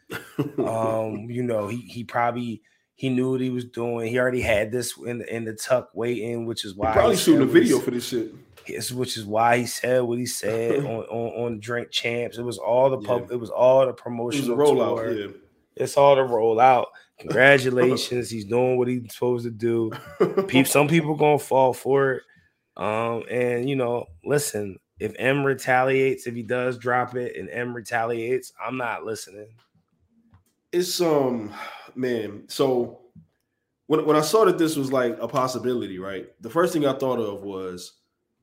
He knew what he was doing. He already had this in the tuck waiting, which is why he probably shooting a video for this shit. Which is why he said what he said on Drink Champs. It was all it was all the promotional rollout. Yeah. It's all the rollout. Congratulations, he's doing what he's supposed to do. Some people gonna fall for it. Listen, if M retaliates, if he does drop it and M retaliates, I'm not listening. It's man. So when I saw that this was like a possibility, right? The first thing I thought of was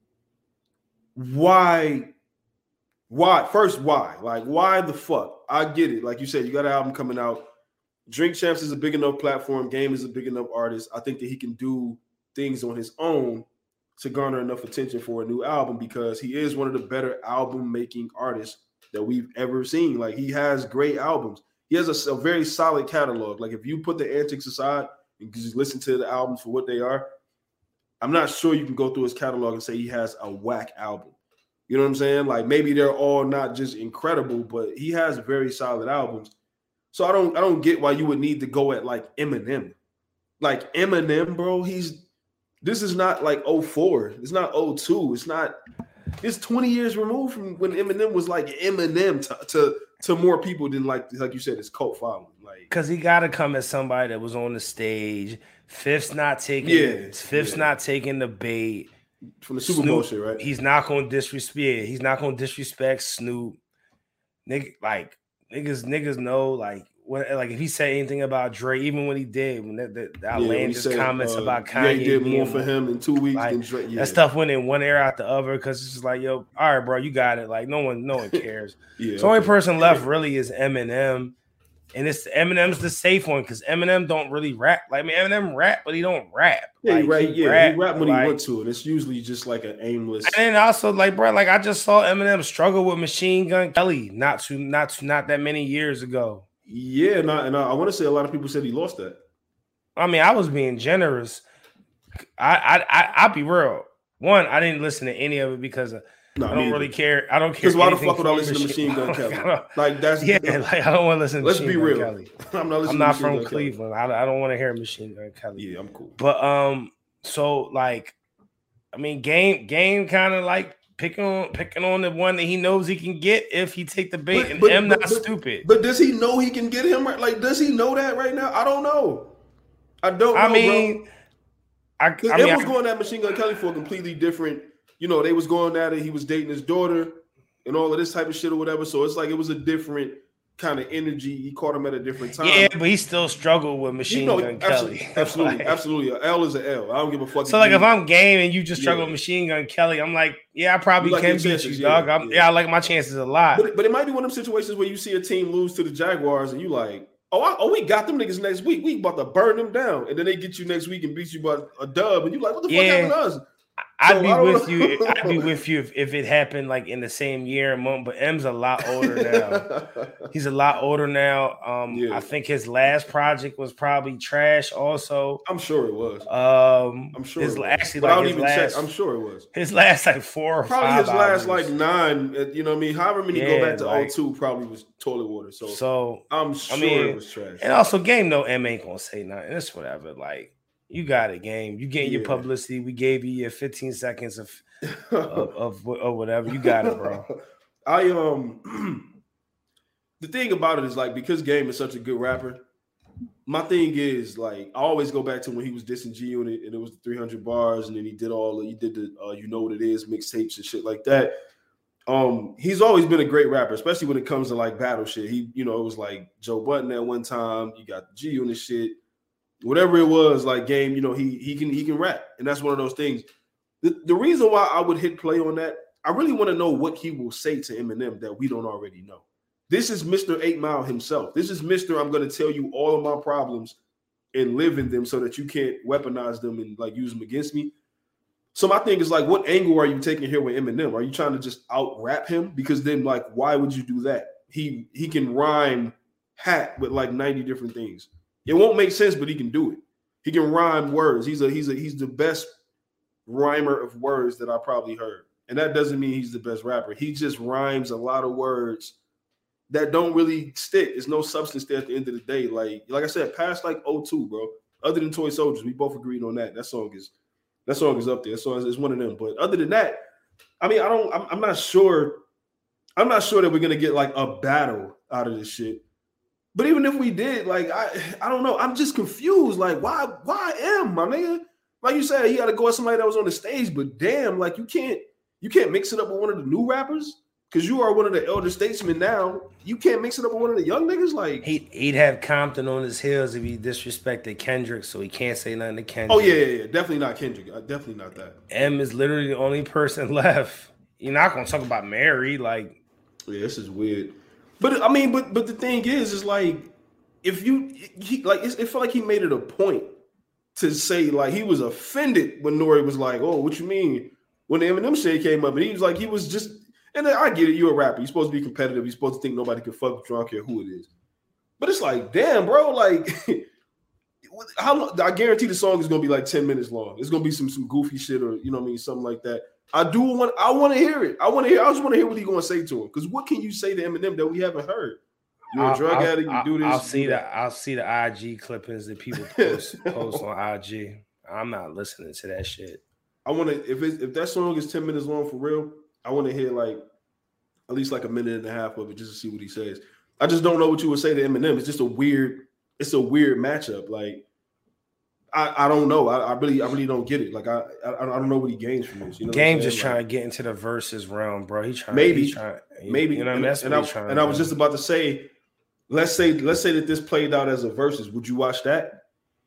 why? First, why? Like, why the fuck? I get it. Like you said, you got an album coming out. Drink Champs is a big enough platform. Game is a big enough artist. I think that he can do things on his own to garner enough attention for a new album because he is one of the better album-making artists that we've ever seen. Like, he has great albums. He has a very solid catalog. Like, if you put the antics aside and just listen to the albums for what they are, I'm not sure you can go through his catalog and say he has a whack album. You know what I'm saying? Like, maybe they're all not just incredible, but he has very solid albums. So I don't get why you would need to go at like Eminem. Like Eminem, bro, this is not like 04. It's not 02. It's 20 years removed from when Eminem was like Eminem to more people than like you said, his cult following. Like, because he got to come as somebody that was on the stage. Fifth's not taking not taking the bait from the Super Bowl shit, right? He's not going to disrespect. He's not going to disrespect Snoop. Niggas know like. Like if he said anything about Dre, even when he did, when the outlandish comments about Kanye did more for him in 2 weeks like, than Dre. Yeah. That stuff went in one ear out the other because it's just like, yo, all right, bro, you got it. Like no one cares. The only person left really is Eminem, and Eminem's the safe one because Eminem don't really rap. Like Eminem rap, but he don't rap. Yeah, like, he rap when he wants to, and it's usually just like an aimless. And then also like, bro, like I just saw Eminem struggle with Machine Gun Kelly not that many years ago. Yeah, and I want to say a lot of people said he lost that. I mean, I was being generous. I'll be real. One, I didn't listen to any of it because I don't really care. I don't care. Because why the fuck would I listen to Machine Gun Kelly? Like that's like I don't want to listen to Let's Machine be real. Gun Kelly. I'm not from Cleveland. I don't want to hear Machine Gun Kelly. Yeah, I'm cool. But so like, I mean, game kind of like picking on the one that he knows he can get if he take the bait. Not stupid. But does he know he can get him? Like, does he know that right now? I don't know. I don't know, bro. It was going at Machine Gun Kelly for a completely different, they was going at it. He was dating his daughter and all of this type of shit or whatever. So it's like it was a different kind of energy. He caught him at a different time. Yeah, but he still struggled with Machine Gun Kelly. Absolutely. An L is an L. I don't give a fuck. So like if I'm game and you just struggle with Machine Gun Kelly, I'm like, yeah, I probably can beat you, dog. I like my chances a lot. But it might be one of them situations where you see a team lose to the Jaguars and you like, we got them niggas next week. We about to burn them down. And then they get you next week and beat you by a dub. And you like, what the fuck happened to us? I'd be with you. I'd be with you if it happened like in the same year and month. But M's a lot older now. He's a lot older now. I think his last project was probably trash. Also, I'm sure it was. I'm sure. Actually, but like I don't his even last, check. I'm sure it was. His last like 4 or probably 5. His last albums. like 9. You know what I mean? However many go back to 02 probably was toilet water. So I'm sure it was trash. And also, game no M ain't gonna say nothing. It's whatever. Like. You got it, game. You getting your publicity. We gave you your 15 seconds of whatever. You got it, bro. The thing about it is like because Game is such a good rapper. My thing is like I always go back to when he was dissing G-Unit and it was the 300 bars and then he did the You Know What It Is mixtapes and shit like that. He's always been a great rapper, especially when it comes to like battle shit. He, it was like Joe Budden at one time. You got the G-Unit shit. Whatever it was, like Game, he can rap, and that's one of those things. The reason why I would hit play on that, I really want to know what he will say to Eminem that we don't already know. This is Mr. 8 Mile himself. This is Mr. I'm going to tell you all of my problems and live in them so that you can't weaponize them and like use them against me. So my thing is like, what angle are you taking here with Eminem? Are you trying to just out rap him? Because then like, why would you do that? He can rhyme hat with like 90 different things. It won't make sense, but he can do it. He can rhyme words. He's the best rhymer of words that I probably heard. And that doesn't mean he's the best rapper. He just rhymes a lot of words that don't really stick. There's no substance there at the end of the day. Like I said, past like 02, bro. Other than Toy Soldiers, we both agreed on that. That song is up there. So it's one of them. But other than that, I mean, I'm not sure. I'm not sure that we're gonna get like a battle out of this shit. But even if we did, like, I don't know. I'm just confused. Like, why M, my nigga? Like you said, he got to go at somebody that was on the stage. But damn, like, you can't mix it up with one of the new rappers because you are one of the elder statesmen now. You can't mix it up with one of the young niggas. Like, he'd have Compton on his heels if he disrespected Kendrick, so he can't say nothing to Kendrick. Oh yeah. Definitely not Kendrick. Definitely not that. M is literally the only person left. You're not gonna talk about Mary, like. Yeah, this is weird. But I mean, but the thing is like, if it felt like he made it a point to say like he was offended when Nori was like, "Oh, what you mean?" When the Eminem shit came up, and he was like, he was just, and I get it, you're a rapper, you're supposed to be competitive, you're supposed to think nobody can fuck with you, I don't care who it is. But it's like, damn, bro, like, how long? I guarantee the song is gonna be like 10 minutes long. It's gonna be some goofy shit or you know what I mean, something like that. I want to hear it. I just want to hear what he's going to say to him. Because what can you say to Eminem that we haven't heard? You're a drug addict. You do this. I'll see the IG clippings that people post on IG. I'm not listening to that shit. I want to if that song is 10 minutes long for real. I want to hear like at least like a minute and a half of it just to see what he says. I just don't know what you would say to Eminem. It's just a weird matchup. Like, I don't know. I really don't get it. Like, I don't know what he gains from this. You know, Game just trying to get into the versus realm, bro. He's trying. Maybe. You know, that's what he's trying. And I was just about to say, let's say that this played out as a versus. Would you watch that?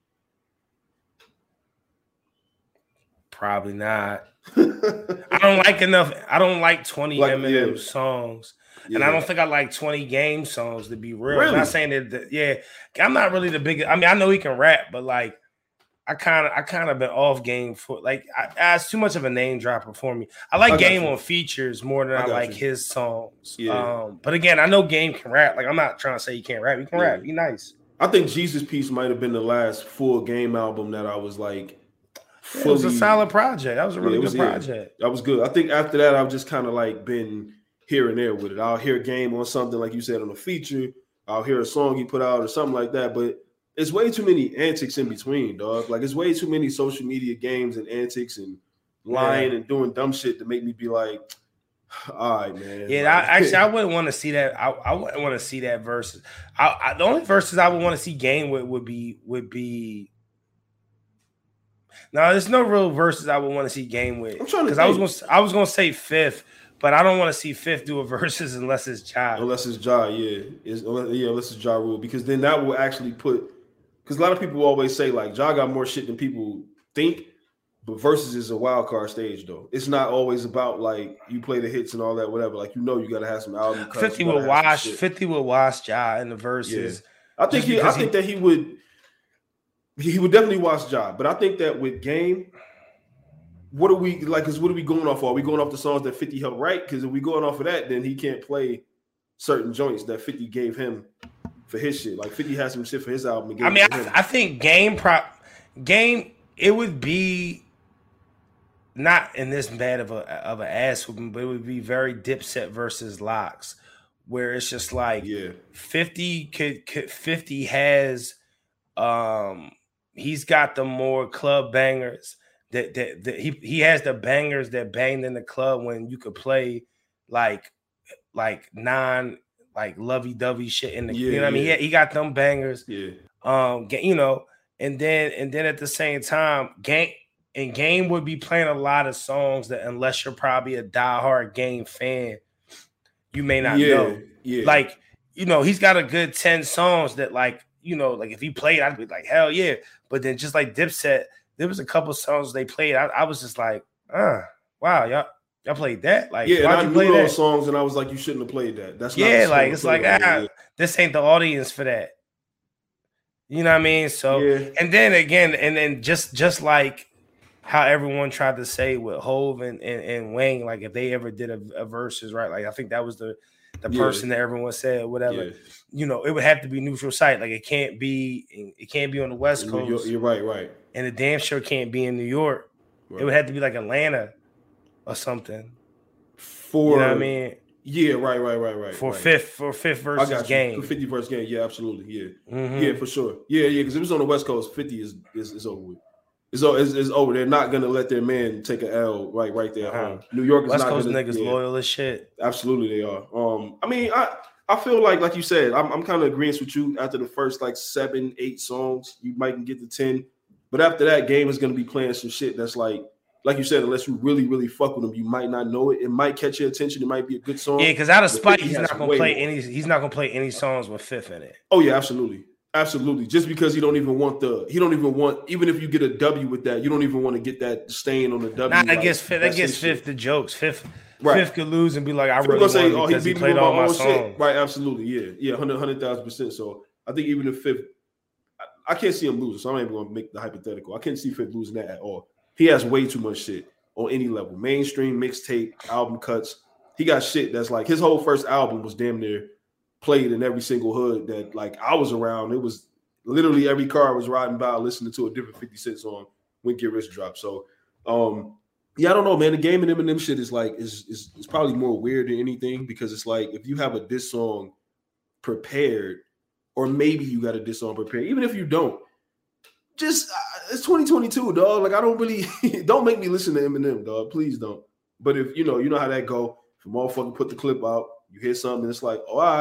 Probably not. I don't like enough. I don't like 20 Eminem songs. Yeah. And I don't think I like 20 Game songs, to be real. Really? I'm not saying that, I'm not really the biggest. I mean, I know he can rap, but like, I kind of been off Game for like, it's too much of a name dropper for me. I like Game on features more than I like his songs. Yeah. But again, I know Game can rap. Like, I'm not trying to say he can't rap. He can rap. He nice. I think Jesus Piece might have been the last full Game album that I was like, it was a solid project. That was a really good project. That was good. I think after that, I've just kind of like been here and there with it. I'll hear Game on something like you said on a feature. I'll hear a song he put out or something like that. But it's way too many antics in between, dog. Like, it's way too many social media games and antics and lying and doing dumb shit to make me be like, all right, man. Yeah, I wouldn't want to see that. I wouldn't want to see that versus. The only verses I would want to see Game with would be. No, there's no real verses I would want to see Game with. Because I was gonna say Fifth, but I don't want to see Fifth do a verses unless it's Ja. Unless it's Ja, unless it's Ja Rule, because then that will actually put. Because a lot of people always say like Ja got more shit than people think, but versus is a wild card stage though. It's not always about like you play the hits and all that, whatever. Like, you know, you got to have some album cuts. 50 will wash Ja in the verses. Yeah. I think that he would. He would definitely watch Ja, but I think that with Game, what are we like? Because what are we going off of? Are we going off the songs that 50 helped write? Because if we going off of that, then he can't play certain joints that 50 gave him for his shit. Like 50 has some shit for his album. I think Game, it would be not in this bad of an ass whooping, but it would be very Dipset versus Lox, where it's just like 50 has. He's got the more club bangers that he has the bangers that banged in the club when you could play like non like lovey-dovey shit in the you know what I mean? He got them bangers. Yeah. You know, and then at the same time, Game would be playing a lot of songs that unless you're probably a diehard Game fan, you may not know. Yeah. Like, you know, he's got a good 10 songs that like, you know, like if he played, I'd be like, hell yeah. But then just like Dipset, there was a couple songs they played. I was just like, wow, y'all played that? Like, yeah, why'd and you I play knew that? those songs, and I was like, you shouldn't have played that. That's not like it's like this ain't the audience for that. You know what I mean? So and then just like how everyone tried to say with Hove and Wayne, like if they ever did a versus, right? Like I think that was the person that everyone said, whatever. Yeah. You know, it would have to be neutral site. Like it can't be on the West Coast. You're right. And it damn sure can't be in New York. Right. It would have to be like Atlanta or something. You know what I mean? Yeah, right. For fifth versus Game. For 50 versus Game, yeah, absolutely. Yeah. Mm-hmm. Yeah, for sure. Yeah, because if it was on the West Coast, 50 is over with. It's over. They're not gonna let their man take an L right there. Uh-huh. New York is West not Coast gonna, niggas loyal as shit. Absolutely, they are. I mean, I feel like you said, I'm kind of agreeing with you. After the first like 7-8 songs, you might can get to 10, but after that, Game is gonna be playing some shit that's like you said, unless you really, really fuck with him, you might not know it. It might catch your attention. It might be a good song. Yeah, because out of spite, he's not gonna play any. He's not gonna play any songs with Fifth in it. Oh yeah, absolutely. Just because he don't even want even if you get a W with that, you don't even want to get that stain on the W. Nah, that gets Fifth the jokes. Fifth could lose and be like, I really want say, because he played all my songs. Shit. Right, absolutely, yeah, 100,000%. So I think even if Fifth, I can't see him losing. So I'm not even going to make the hypothetical. I can't see Fifth losing that at all. He has way too much shit on any level. Mainstream, mixtape, album cuts. He got shit that's like his whole first album was damn near played in every single hood that like I was around. It was literally every car I was riding by listening to a different 50 Cent song when Get Rich dropped. So yeah, I don't know, man. The Game and Eminem shit is like is probably more weird than anything because it's like if you have a diss song prepared, or maybe you got a diss song prepared, even if you don't, just it's 2022, dog. Like I don't really don't make me listen to Eminem, dog. Please don't. But if you know how that go. If a motherfucker put the clip out, you hear something, it's like, oh, all right,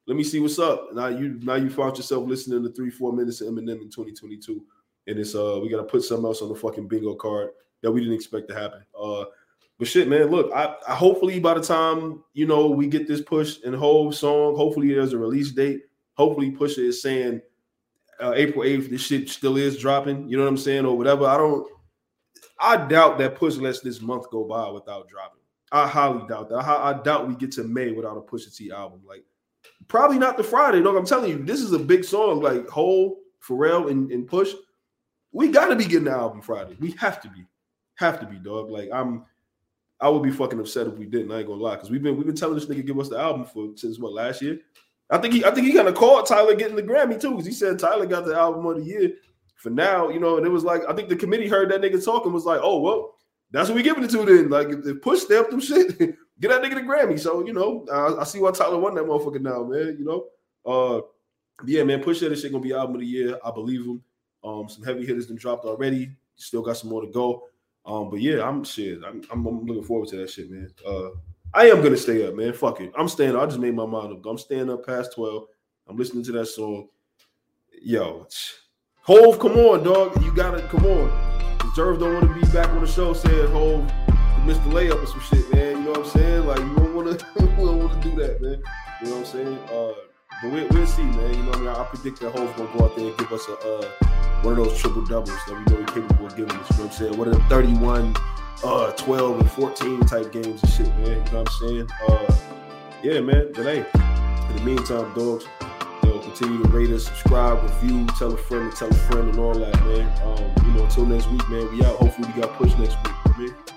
let me see what's up. Now you found yourself listening to 3-4 minutes of Eminem in 2022. And it's we got to put something else on the fucking bingo card that we didn't expect to happen. But shit, man, look, I hopefully by the time, you know, we get this Push and Hov song, hopefully there's a release date. Hopefully Pusha is saying April 8th, this shit still is dropping, you know what I'm saying, or whatever. I doubt that Push lets this month go by without dropping. I highly doubt that. I doubt we get to May without a Pusha T album. Like, probably not the Friday. Look, I'm telling you, this is a big song. Like, Hov, Pharrell, and Push, we got to be getting the album Friday. We have to be, dog. Like, I would be fucking upset if we didn't. I ain't gonna lie, because we've been telling this nigga give us the album since what, last year? I think he kind of called Tyler getting the Grammy too, because he said Tyler got the album of the year for now, you know. And it was like, I think the committee heard that nigga talking, was like, oh well, that's what we giving it to then. Like, if Push stamped them shit, get that nigga the Grammy. So, you know, I see why Tyler won that motherfucker now, man. You know, yeah, man, Push that shit gonna be album of the year. I believe him. Some heavy hitters done dropped already. Still got some more to go. But yeah, I'm looking forward to that shit, man. I am gonna stay up, man. Fuck it. I'm staying up. I just made my mind up. I'm staying up past 12. I'm listening to that song. Yo, Hov, come on, dog. You gotta come on. Deserve don't want to be back on the show saying Hov missed the layup or some shit, man. You know what I'm saying? Like, you don't want to do that, man. You know what I'm saying? But we'll see, man. You know what I mean? I predict that Hov's gonna go out there and give us one of those triple doubles that we know he's capable of giving us. You know what I'm saying? One of them 31, 12, and 14 type games and shit, man. You know what I'm saying? Yeah, man. But hey, in the meantime, dogs, continue to rate us, subscribe, review, tell a friend, and all that, man. You know, until next week, man. We out. Hopefully we got Push next week, man.